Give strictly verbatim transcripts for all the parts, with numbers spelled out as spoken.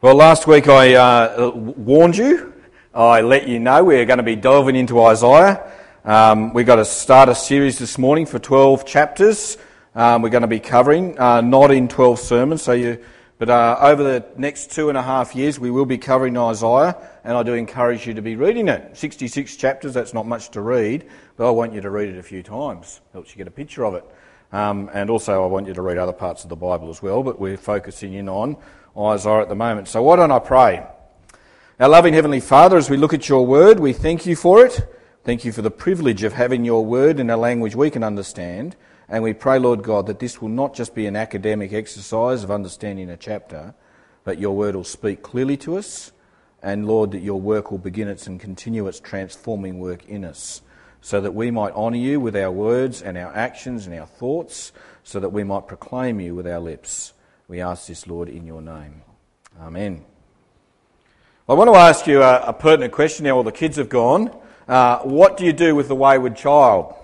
Well, last week I uh, warned you, I let you know we're going to be delving into Isaiah. Um, we've got to start a series this morning for twelve chapters. Um, we're going to be covering, uh, not in twelve sermons, so you, but uh, over the next two and a half years we will be covering Isaiah, and I do encourage you to be reading it. sixty-six chapters, that's not much to read, but I want you to read it a few times. Helps you get a picture of it. Um, and also I want you to read other parts of the Bible as well, but we're focusing in on Isaiah at the moment. So why don't I pray? Our loving Heavenly Father, as we look at your word, we thank you for it. Thank you for the privilege of having your word in a language we can understand. And we pray, Lord God, that this will not just be an academic exercise of understanding a chapter, but your word will speak clearly to us. And Lord, that your work will begin its and continue its transforming work in us, so that we might honour you with our words and our actions and our thoughts, so that we might proclaim you with our lips. We ask this, Lord, in your name. Amen. I want to ask you a, a pertinent question now. All the kids have gone. Uh, what do you do with the wayward child?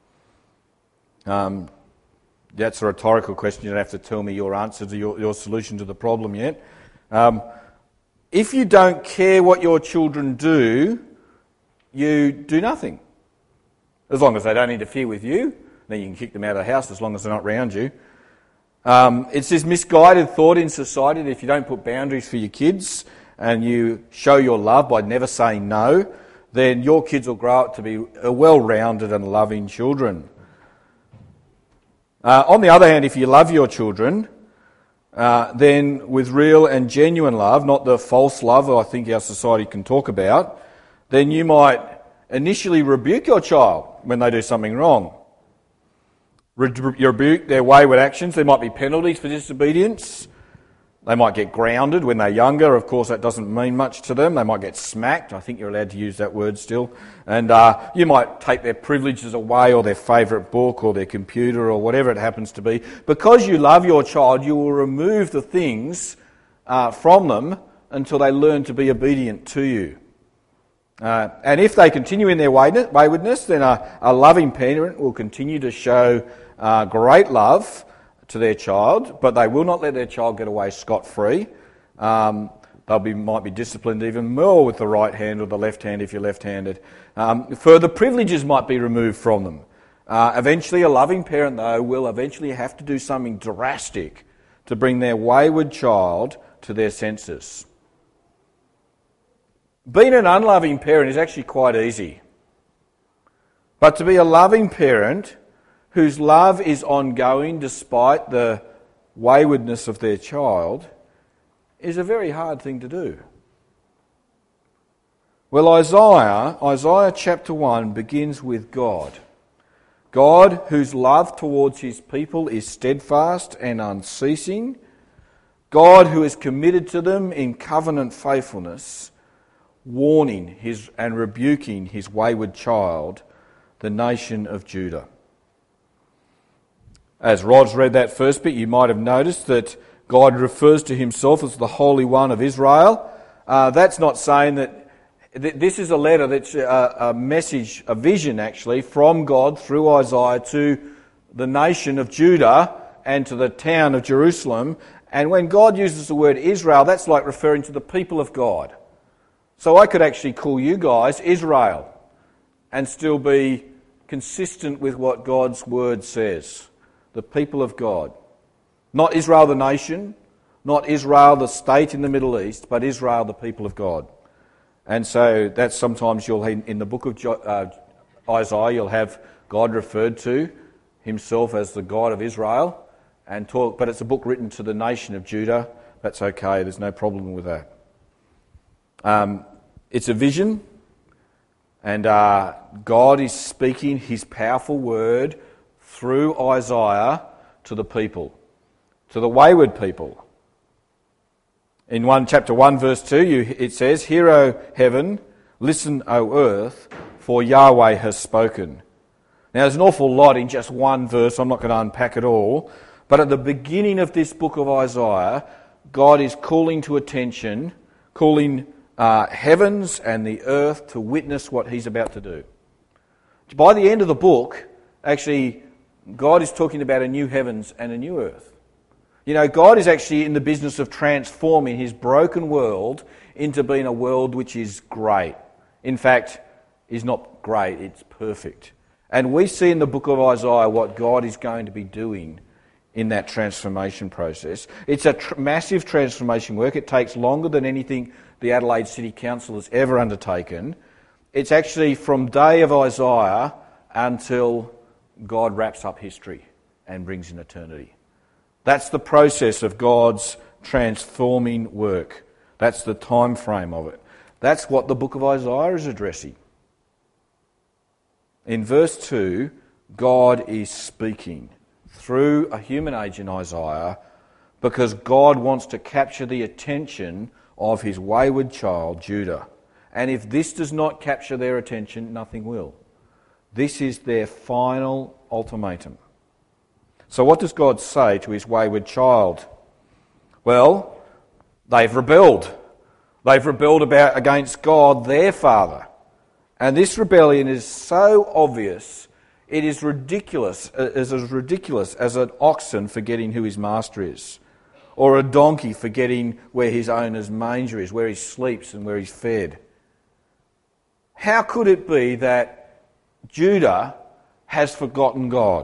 Um, that's a rhetorical question. You don't have to tell me your answer to your, your solution to the problem yet. Um, if you don't care what your children do, you do nothing. As long as they don't interfere with you, then you can kick them out of the house as long as they're not around you. Um, it's this misguided thought in society that if you don't put boundaries for your kids and you show your love by never saying no, then your kids will grow up to be well-rounded and loving children. Uh, on the other hand, if you love your children, uh, then with real and genuine love, not the false love I think our society can talk about, then you might initially rebuke your child when they do something wrong. You rebuke their wayward actions. There might be penalties for disobedience. They might get grounded when they're younger. Of course, that doesn't mean much to them. They might get smacked. I think you're allowed to use that word still. And uh, you might take their privileges away, or their favourite book, or their computer, or whatever it happens to be. Because you love your child, you will remove the things uh, from them until they learn to be obedient to you. Uh, and if they continue in their waywardness, then a, a loving parent will continue to show uh, great love to their child, but they will not let their child get away scot-free. Um, they'll be might be disciplined even more with the right hand or the left hand if you're left-handed. Um, further privileges might be removed from them. Uh, eventually, a loving parent, though, will eventually have to do something drastic to bring their wayward child to their senses. Being an unloving parent is actually quite easy. But to be a loving parent whose love is ongoing despite the waywardness of their child is a very hard thing to do. Well, Isaiah, Isaiah chapter one begins with God. God, whose love towards his people is steadfast and unceasing. God, who is committed to them in covenant faithfulness, warning his and rebuking his wayward child, the nation of Judah. As Rod's read that first bit, you might have noticed that God refers to himself as the Holy One of Israel. Uh, that's not saying that th- this is a letter that's a, a message, a vision actually, from God through Isaiah to the nation of Judah and to the town of Jerusalem. And when God uses the word Israel, that's like referring to the people of God. So I could actually call you guys Israel and still be consistent with what God's word says. The people of God. Not Israel the nation, not Israel the state in the Middle East, but Israel the people of God. And so that's sometimes you'll, in the book of uh, Isaiah, you'll have God referred to himself as the God of Israel, and talk. But it's a book written to the nation of Judah. That's okay, there's no problem with that. Um, it's a vision, and uh, God is speaking his powerful word through Isaiah to the people, to the wayward people. In one chapter one verse two, you, it says, "Hear, O heaven, listen, O earth, for Yahweh has spoken." Now there's an awful lot in just one verse, I'm not going to unpack it all, but at the beginning of this book of Isaiah, God is calling to attention, calling uh, heavens and the earth to witness what he's about to do. By the end of the book, actually, God is talking about a new heavens and a new earth. You know, God is actually in the business of transforming his broken world into being a world which is great. In fact, is not great, it's perfect. And we see in the book of Isaiah what God is going to be doing in that transformation process. It's a tr- massive transformation work. It takes longer than anything the Adelaide City Council has ever undertaken. It's actually from day of Isaiah until God wraps up history and brings in eternity. That's the process of God's transforming work. That's the time frame of it. That's what the book of Isaiah is addressing. In verse two, God is speaking through a human age in Isaiah because God wants to capture the attention of his wayward child, Judah. And if this does not capture their attention, nothing will. This is their final ultimatum. So what does God say to his wayward child? Well, they've rebelled. They've rebelled about against God, their Father. And this rebellion is so obvious, it is ridiculous, is as ridiculous as an oxen forgetting who his master is, or a donkey forgetting where his owner's manger is, where he sleeps and where he's fed. How could it be that Judah has forgotten God?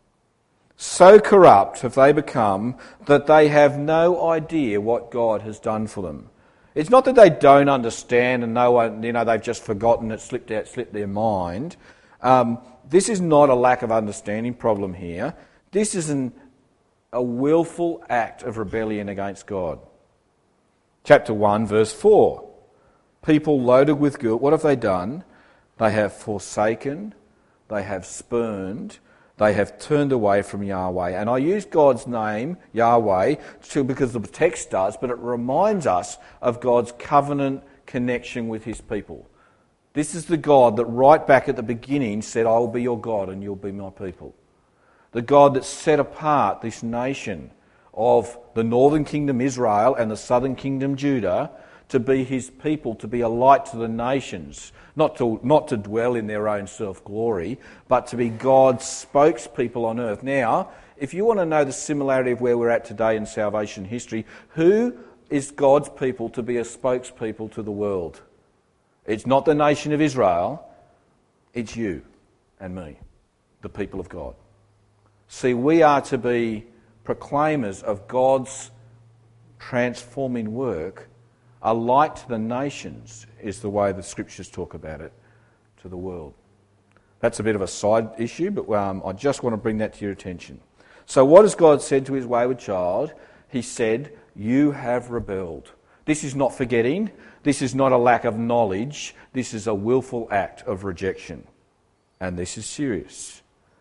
So corrupt have they become that they have no idea what God has done for them. It's not that they don't understand and no one, you know, they've just forgotten it, slipped out, slipped their mind. Um, this is not a lack of understanding problem here. This is an, a willful act of rebellion against God. Chapter one, verse four. People loaded with guilt, what have they done? They have forsaken, they have spurned, they have turned away from Yahweh. And I use God's name, Yahweh, to, because the text does, but it reminds us of God's covenant connection with his people. This is the God that right back at the beginning said, I will be your God and you'll be my people. The God that set apart this nation of the northern kingdom Israel and the southern kingdom Judah to be his people, to be a light to the nations, not to not to dwell in their own self-glory, but to be God's spokespeople on earth. Now, if you want to know the similarity of where we're at today in salvation history, who is God's people to be a spokespeople to the world? It's not the nation of Israel, it's you and me, the people of God. See, we are to be proclaimers of God's transforming work. A light to the nations is the way the scriptures talk about it to the world. That's a bit of a side issue, but um, I just want to bring that to your attention. So what has God said to his wayward child? He said, you have rebelled. This is not forgetting. This is not a lack of knowledge. This is a willful act of rejection. And this is serious.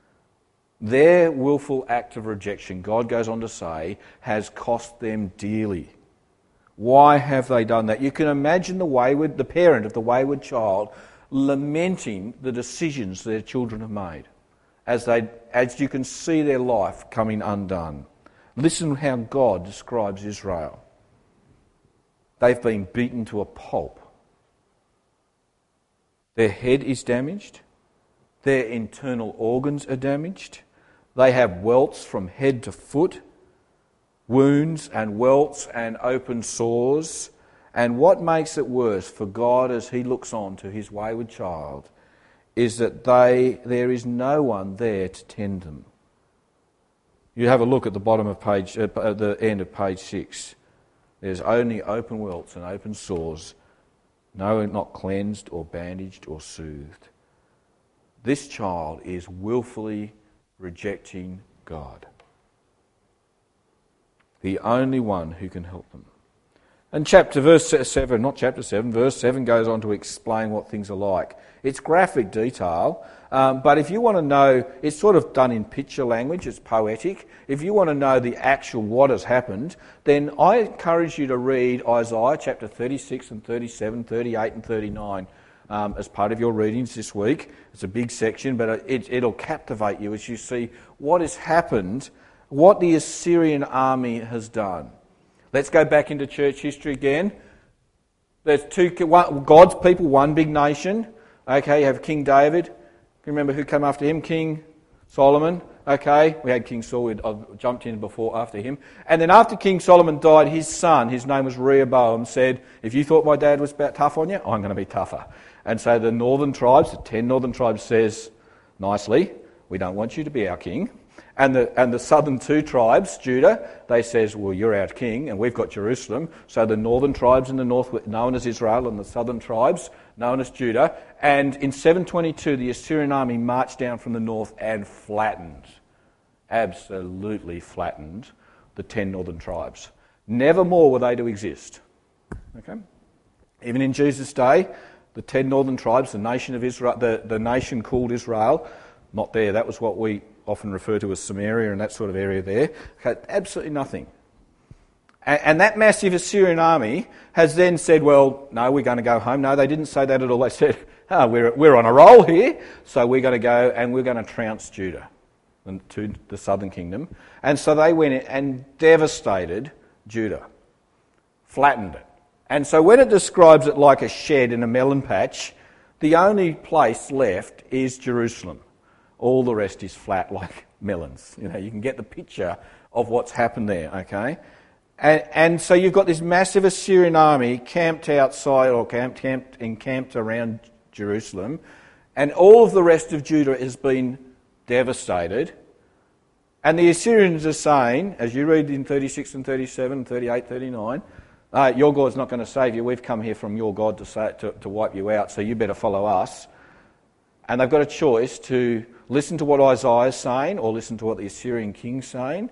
Their willful act of rejection, God goes on to say, has cost them dearly. Why have they done that? You can imagine the wayward, the parent of the wayward child lamenting the decisions their children have made as they, as you can see their life coming undone. Listen how God describes Israel. They've been beaten to a pulp. Their head is damaged. Their internal organs are damaged. They have welts from head to foot. Wounds and welts and open sores. And what makes it worse for God as he looks on to his wayward child is that they there is no one there to tend them. You have a look at the bottom of page, at the end of page six. There's only open welts and open sores, no, not cleansed or bandaged or soothed. This child is willfully rejecting God, the only one who can help them. And chapter verse seven, not chapter seven, verse seven goes on to explain what things are like. It's graphic detail, um, but if you want to know, it's sort of done in picture language, it's poetic. If you want to know the actual what has happened, then I encourage you to read Isaiah chapter thirty-six and thirty-seven, thirty-eight and thirty-nine um, as part of your readings this week. It's a big section, but it, it'll captivate you as you see what has happened, what the Assyrian army has done. Let's go back into church history again. There's two one, God's people, one big nation. Okay, you have King David. You remember who came after him? King Solomon. Okay, we had King Saul, I've jumped in before after him. And then after King Solomon died, his son, his name was Rehoboam, said, if you thought my dad was about tough on you, I'm going to be tougher. And so the northern tribes, the ten northern tribes says, nicely, we don't want you to be our king. And the and the southern two tribes, Judah, they says, well, you're our king and we've got Jerusalem. So the northern tribes in the north were known as Israel and the southern tribes known as Judah. And in seven twenty-two, the Assyrian army marched down from the north and flattened, absolutely flattened, the ten northern tribes. Never more were they to exist. Okay? Even in Jesus' day, the ten northern tribes, the nation of Israel, the, the nation called Israel, not there. That was what we often refer to as Samaria and that sort of area there. Okay, absolutely nothing. And, and that massive Assyrian army has then said, well, no, we're going to go home. No, they didn't say that at all. They said, oh, we're, we're on a roll here, so we're going to go and we're going to trounce Judah to the southern kingdom. And so they went in and devastated Judah, flattened it. And so when it describes it like a shed in a melon patch, the only place left is Jerusalem. All the rest is flat like melons. You know, you can get the picture of what's happened there, okay? And, and so you've got this massive Assyrian army camped outside or camped, camped encamped around Jerusalem, and all of the rest of Judah has been devastated. And the Assyrians are saying, as you read in thirty-six and thirty-seven, thirty-eight, thirty-nine, uh, your God's not going to save you. We've come here from your God to, say, to, to wipe you out, so you better follow us. And they've got a choice to listen to what Isaiah is saying or listen to what the Assyrian king's saying.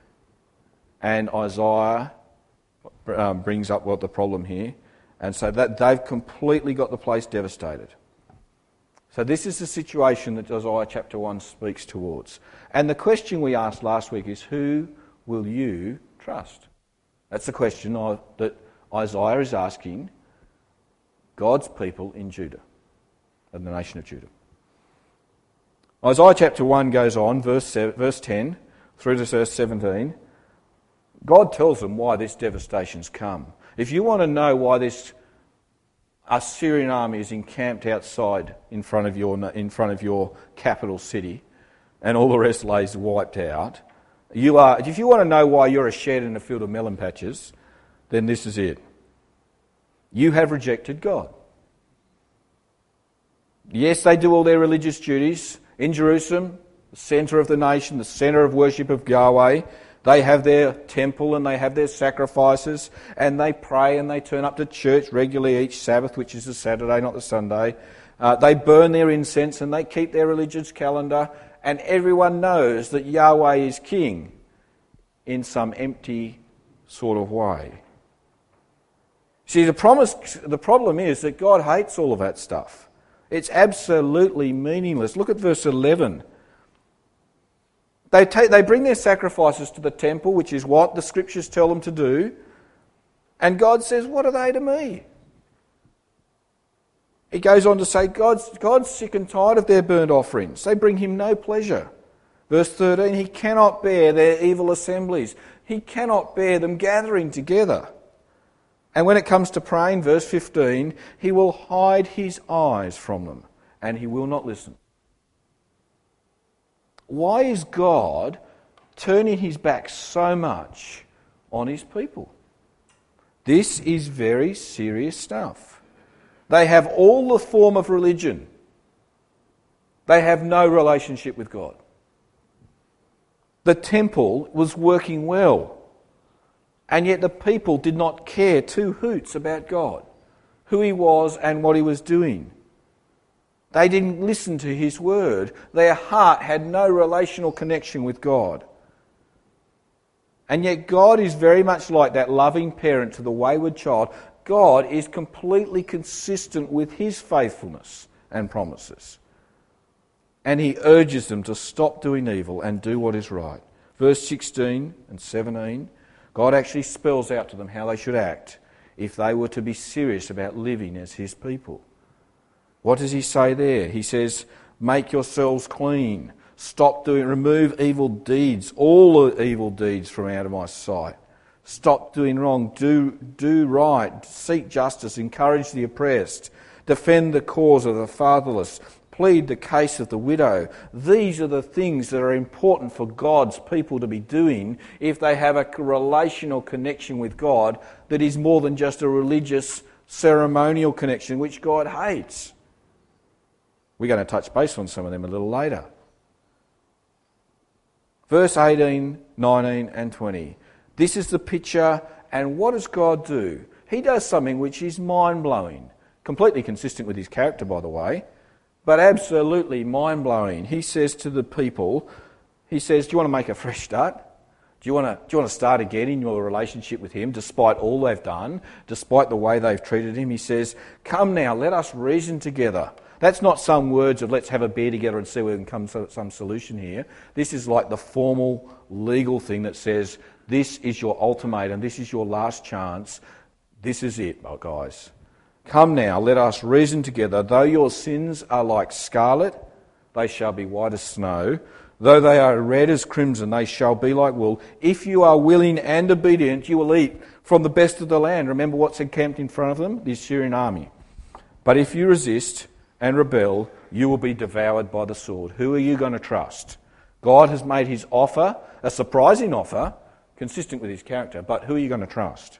And Isaiah um, brings up what the problem here. And so that they've completely got the place devastated. So this is the situation that Isaiah chapter one speaks towards. And the question we asked last week is, who will you trust? That's the question that Isaiah is asking God's people in Judah, in the nation of Judah. Isaiah chapter one goes on, verse seven, verse ten, through to verse seventeen. God tells them why this devastation's come. If you want to know why this Assyrian army is encamped outside in front of your in front of your capital city, and all the rest lays wiped out, you are. If you want to know why you're a shed in a field of melon patches, then this is it. You have rejected God. Yes, they do all their religious duties. In Jerusalem, the centre of the nation, the centre of worship of Yahweh, they have their temple and they have their sacrifices and they pray and they turn up to church regularly each Sabbath, which is the Saturday, not the Sunday. Uh, they burn their incense and they keep their religious calendar, and everyone knows that Yahweh is king in some empty sort of way. See, the, promise, the problem is that God hates all of that stuff. It's absolutely meaningless. Look at verse eleven. They take, they bring their sacrifices to the temple, which is what the scriptures tell them to do. And God says, what are they to me? He goes on to say, God's, God's sick and tired of their burnt offerings. They bring him no pleasure. Verse thirteen, he cannot bear their evil assemblies. He cannot bear them gathering together. And when it comes to praying, verse fifteen, he will hide his eyes from them and he will not listen. Why is God turning his back so much on his people? This is very serious stuff. They have all the form of religion. They have no relationship with God. The temple was working well. And yet the people did not care two hoots about God, who he was and what he was doing. They didn't listen to his word. Their heart had no relational connection with God. And yet God is very much like that loving parent to the wayward child. God is completely consistent with his faithfulness and promises. And he urges them to stop doing evil and do what is right. Verse sixteen and seventeen, God actually spells out to them how they should act if they were to be serious about living as his people. What does he say there? He says, make yourselves clean. Stop doing, remove evil deeds, all the evil deeds from out of my sight. Stop doing wrong, do, do right, seek justice, encourage the oppressed, defend the cause of the fatherless, plead the case of the widow. These are the things that are important for God's people to be doing if they have a relational connection with God that is more than just a religious ceremonial connection which God hates. We're going to touch base on some of them a little later. Verse eighteen, nineteen and twenty. This is the picture, and what does God do? He does something which is mind-blowing. Completely consistent with his character, by the way, but absolutely mind-blowing. He says to the people, he says, do you want to make a fresh start? Do you want to, do you want to start again in your relationship with him, despite all they've done, despite the way they've treated him? He says, come now, let us reason together. That's not some words of let's have a beer together and see where we can come to some solution here. This is like the formal legal thing that says, this is your ultimatum, this is your last chance, this is it, guys. Come now, let us reason together. Though your sins are like scarlet, they shall be white as snow. Though they are red as crimson, they shall be like wool. If you are willing and obedient, you will eat from the best of the land. Remember what's encamped in front of them? The Assyrian army. But if you resist and rebel, you will be devoured by the sword. Who are you going to trust? God has made his offer, a surprising offer, consistent with his character, but who are you going to trust?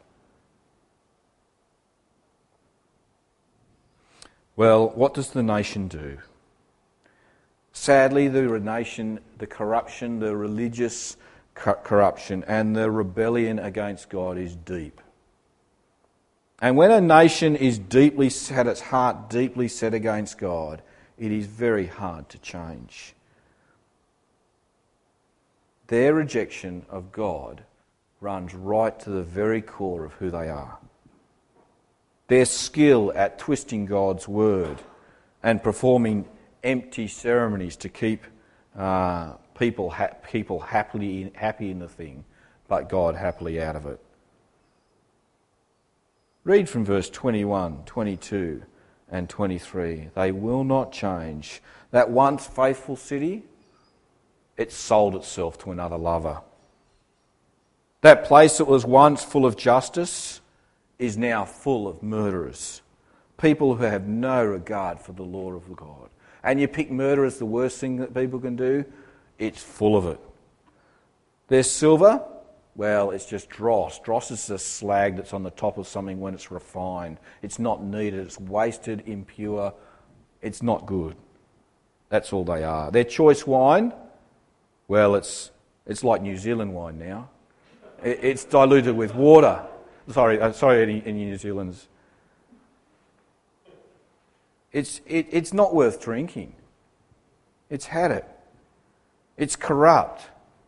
Well, what does the nation do? Sadly, the nation, the corruption, the religious corruption and the rebellion against God is deep. And when a nation is deeply had its heart deeply set against God, it is very hard to change. Their rejection of God runs right to the very core of who they are. Their skill at twisting God's word and performing empty ceremonies to keep uh, people ha- people happily in, happy in the thing, but God happily out of it. Read from verse twenty-one, twenty-two and twenty-three. They will not change. That once faithful city, it sold itself to another lover. That place that was once full of justice is now full of murderers. People who have no regard for the law of God. And you pick murder as the worst thing that people can do, it's full of it. There's silver, well, it's just dross. Dross is a slag that's on the top of something when it's refined. It's not needed, it's wasted, impure, it's not good. That's all they are. Their choice wine, well, it's it's like New Zealand wine now. It, it's diluted with water. Sorry, uh, sorry, any, any New Zealanders. It's it, it's not worth drinking. It's had it. It's corrupt.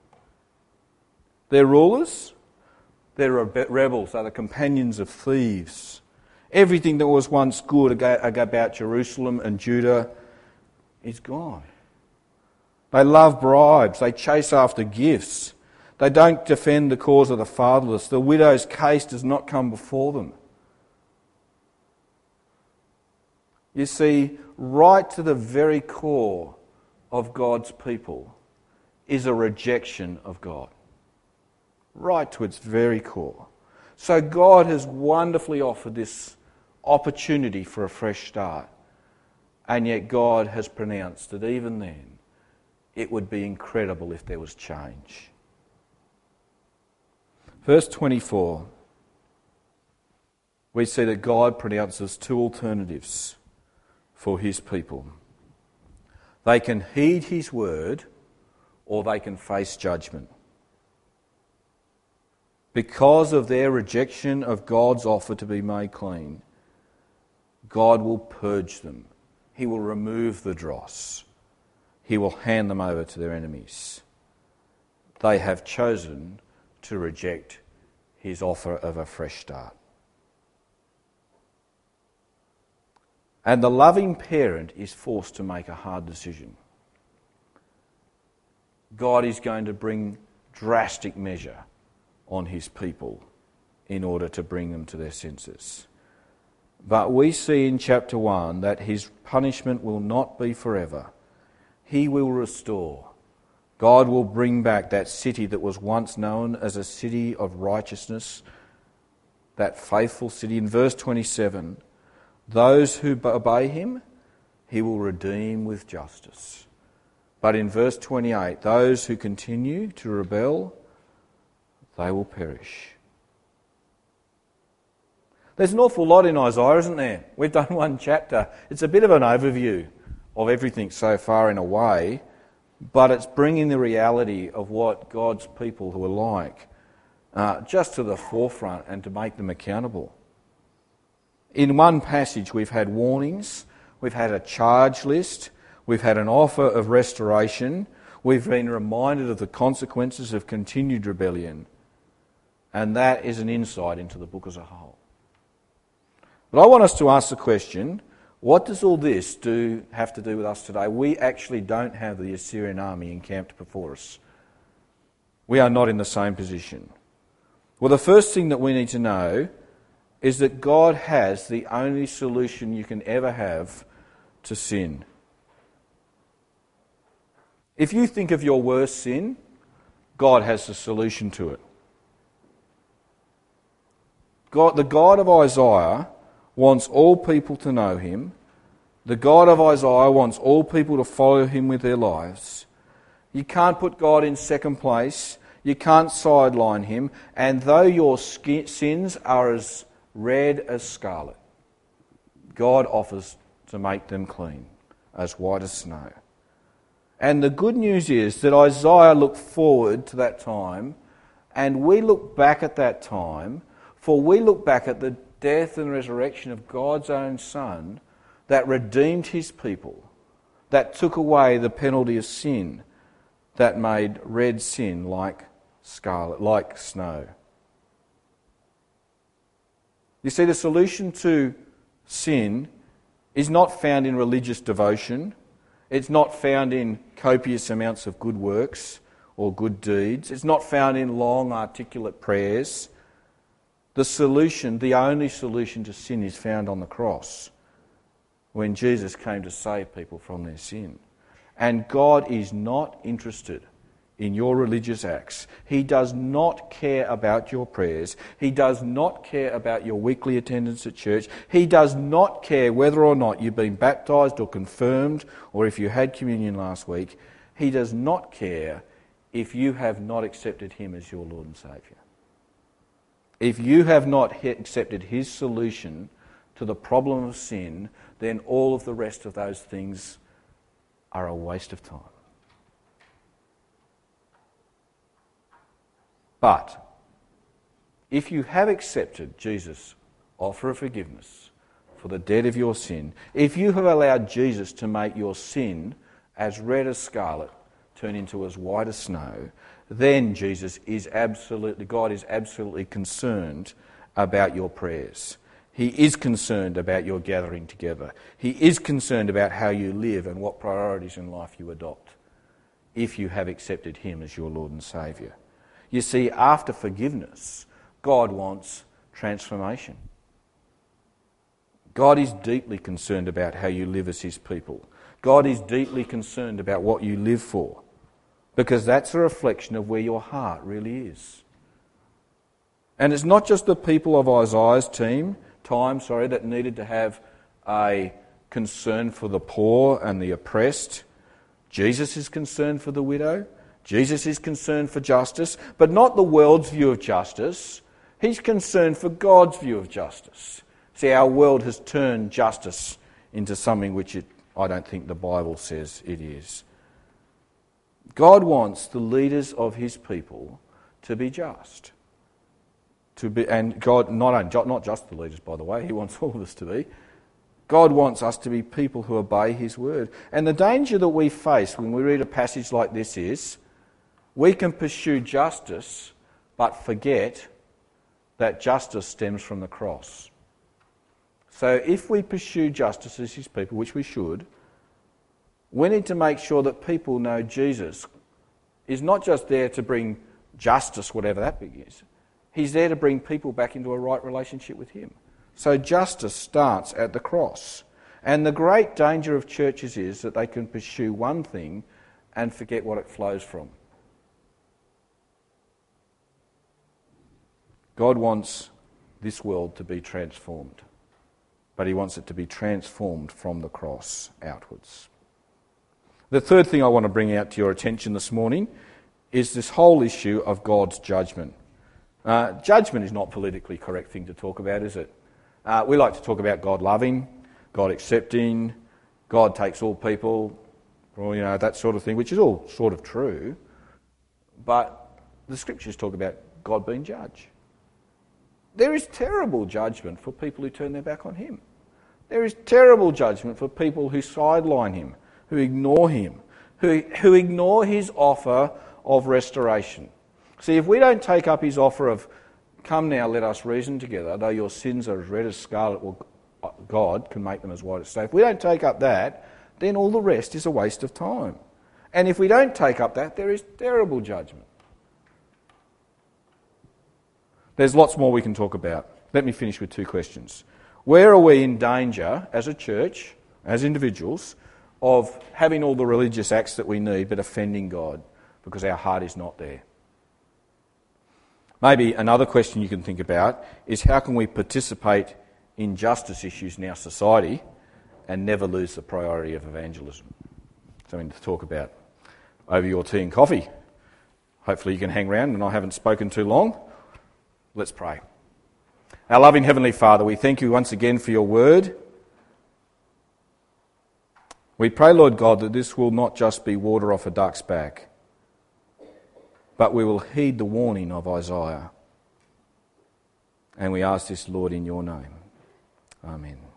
Their rulers, they're rebels. They're the companions of thieves. Everything that was once good about Jerusalem and Judah is gone. They love bribes. They chase after gifts. They don't defend the cause of the fatherless. The widow's case does not come before them. You see, right to the very core of God's people is a rejection of God. Right to its very core. So God has wonderfully offered this opportunity for a fresh start. And yet God has pronounced that even then, it would be incredible if there was change. Verse twenty-four, we see that God pronounces two alternatives for his people. They can heed his word or they can face judgment. Because of their rejection of God's offer to be made clean, God will purge them. He will remove the dross. He will hand them over to their enemies. They have chosen to reject his offer of a fresh start. And the loving parent is forced to make a hard decision. God is going to bring drastic measure on his people in order to bring them to their senses. But we see in chapter one that his punishment will not be forever. He will restore. God will bring back that city that was once known as a city of righteousness, that faithful city. In verse twenty-seven, those who obey him he will redeem with justice. But in verse twenty-eight, those who continue to rebel, they will perish. There's an awful lot in Isaiah, isn't there? We've done one chapter. It's a bit of an overview of everything so far in a way, but it's bringing the reality of what God's people who are like uh, just to the forefront and to make them accountable. In one passage we've had warnings, we've had a charge list, we've had an offer of restoration, we've been reminded of the consequences of continued rebellion, and that is an insight into the book as a whole. But I want us to ask the question, what does all this do have to do with us today? We actually don't have the Assyrian army encamped before us. We are not in the same position. Well, the first thing that we need to know is that God has the only solution you can ever have to sin. If you think of your worst sin, God has the solution to it. God, the God of Isaiah wants all people to know him. The God of Isaiah wants all people to follow him with their lives. You can't put God in second place. You can't sideline him. And though your sins are as red as scarlet, God offers to make them clean, as white as snow. And the good news is that Isaiah looked forward to that time, and we look back at that time, for we look back at the death and resurrection of God's own Son that redeemed his people, that took away the penalty of sin, that made red sin like scarlet, like snow. You see, the solution to sin is not found in religious devotion. It's not found in copious amounts of good works or good deeds. It's not found in long, articulate prayers. The solution, the only solution to sin, is found on the cross when Jesus came to save people from their sin. And God is not interested in your religious acts. He does not care about your prayers. He does not care about your weekly attendance at church. He does not care whether or not you've been baptised or confirmed or if you had communion last week. He does not care if you have not accepted him as your Lord and Saviour. If you have not accepted his solution to the problem of sin, then all of the rest of those things are a waste of time. But if you have accepted Jesus' offer of forgiveness for the debt of your sin, if you have allowed Jesus to make your sin as red as scarlet turn into as white as snow, then Jesus is absolutely, God is absolutely concerned about your prayers. He is concerned about your gathering together. He is concerned about how you live and what priorities in life you adopt if you have accepted him as your Lord and Saviour. You see, after forgiveness, God wants transformation. God is deeply concerned about how you live as his people. God is deeply concerned about what you live for, because that's a reflection of where your heart really is. And it's not just the people of Isaiah's team, time, sorry, that needed to have a concern for the poor and the oppressed. Jesus is concerned for the widow. Jesus is concerned for justice, but not the world's view of justice. He's concerned for God's view of justice. See, our world has turned justice into something which it, I don't think the Bible says it is. God wants the leaders of his people to be just. To be, and God, not, not just the leaders, by the way, he wants all of us to be. God wants us to be people who obey his word. And the danger that we face when we read a passage like this is we can pursue justice but forget that justice stems from the cross. So if we pursue justice as his people, which we should, we need to make sure that people know Jesus is not just there to bring justice, whatever that big is. He's there to bring people back into a right relationship with him. So justice starts at the cross. And the great danger of churches is that they can pursue one thing and forget what it flows from. God wants this world to be transformed. but he wants it to be transformed from the cross outwards. The third thing I want to bring out to your attention this morning is this whole issue of God's judgment. Uh, judgment is not a politically correct thing to talk about, is it? Uh, we like to talk about God loving, God accepting, God takes all people, or, you know, that sort of thing, which is all sort of true. But the scriptures talk about God being judge. There is terrible judgment for people who turn their back on him. There is terrible judgment for people who sideline him, who ignore him, who, who ignore his offer of restoration. See, if we don't take up his offer of, come now, let us reason together, though your sins are as red as scarlet, well, God can make them as white as snow. If we don't take up that, then all the rest is a waste of time. And if we don't take up that, there is terrible judgment. There's lots more we can talk about. Let me finish with two questions. Where are we in danger as a church, as individuals, of having all the religious acts that we need but offending God because our heart is not there? Maybe another question you can think about is how can we participate in justice issues in our society and never lose the priority of evangelism? Something to talk about over your tea and coffee. Hopefully you can hang around and I haven't spoken too long. Let's pray. Our loving Heavenly Father, we thank you once again for your word. We pray, Lord God, that this will not just be water off a duck's back, but we will heed the warning of Isaiah. And we ask this, Lord, in your name. Amen.